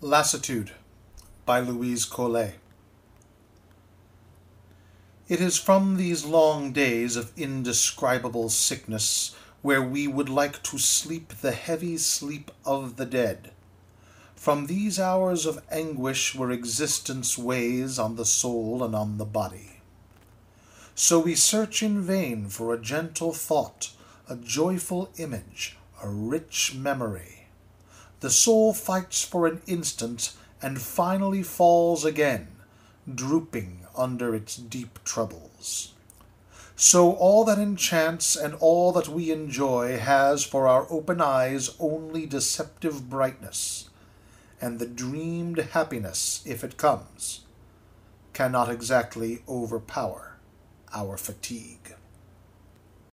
Lassitude by Louise Collet. It is from these long days of indescribable sickness, where we would like to sleep the heavy sleep of the dead, from these hours of anguish where existence weighs on the soul and on the body. So we search in vain for a gentle thought, a joyful image, a rich memory. The soul fights for an instant and finally falls again, drooping under its deep troubles. So all that enchants and all that we enjoy has for our open eyes only deceptive brightness, and the dreamed happiness, if it comes, cannot exactly overpower our fatigue.